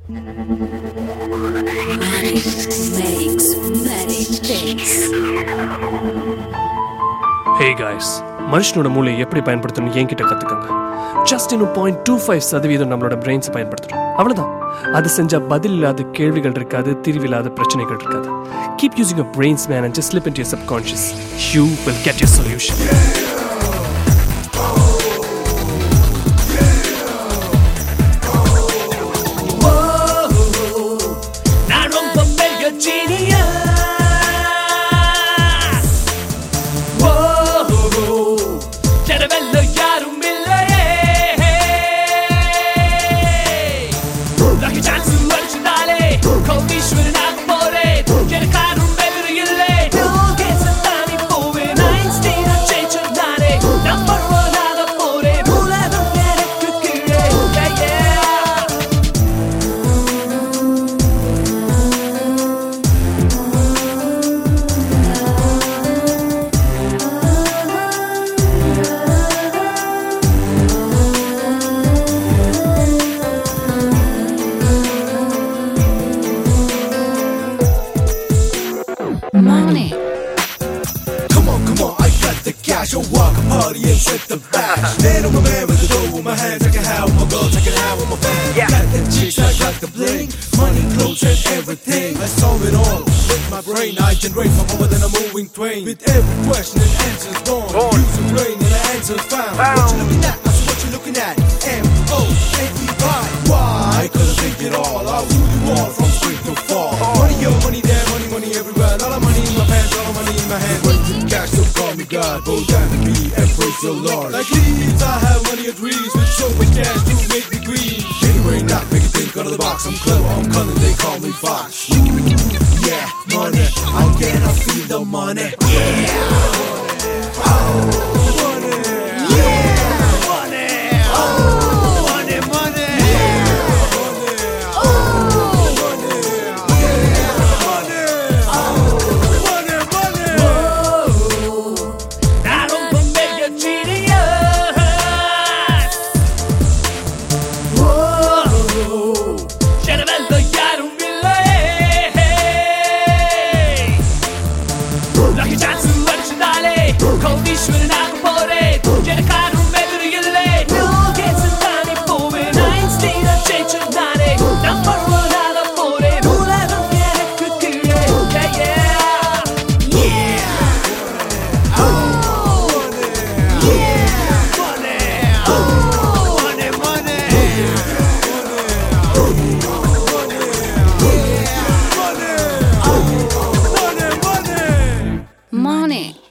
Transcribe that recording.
Makes many things. Hey guys, மனுஷனோட மூளை எப்படி பயன்படுத்தணும் என்கிட்ட கத்துக்கங்க. ஜஸ்ட் இன்னும் 0.25% நம்மளோட பிரெயின்ஸை பயன்படுத்துறோம். அவ்வளவுதான். அது செஞ்சா பதில் இல்லாத கேள்விகள் இருக்காது, தீர்வில்லாத பிரச்சனைகள் இருக்காது. Keep using your brains, man, and just slip into your subconscious. You will get your solution. Money. Come on, I got the cash. I'll walk a party and set the bash. Man on my man with the dough with my hands. I can have my girls, I can have with my fans. Got the chicks, I got the bling. Money, clothes, and everything. I solve it all with my brain. I generate from more than a moving train. With every question and answer's gone. Use your brain and the answer's found. What you looking at? That's what you looking at. M-O-N-E-Y. Why? Cause I think it all. I rule you all from spring to fall. Money here, money there, money everywhere. All the money in my pants, all the money in my hand. Money to cash, so call me God. Bow down to me and praise your Lord. Like leaves, I have money and trees. With so much cash to make me green. Anyway, not make you think out of the box. I'm clever, I'm cunning, they call me Fox. Yeah, money, I'm getting, I feel the money. Yeah, oh, money, yeah, money, oh, money, money, yeah, money, oh, money, yeah, money, oh, money, money. Whoa, I don't make you genius. Whoa, cervello chiaro un Lucky chance to originale, con visual na cuore, cercare un meglio ille, no che se tani come Einstein a cecciare, da parola d'amore, nulla non viene più dire, yeah, yeah, oh, yeah, money, oh, money, money, Money.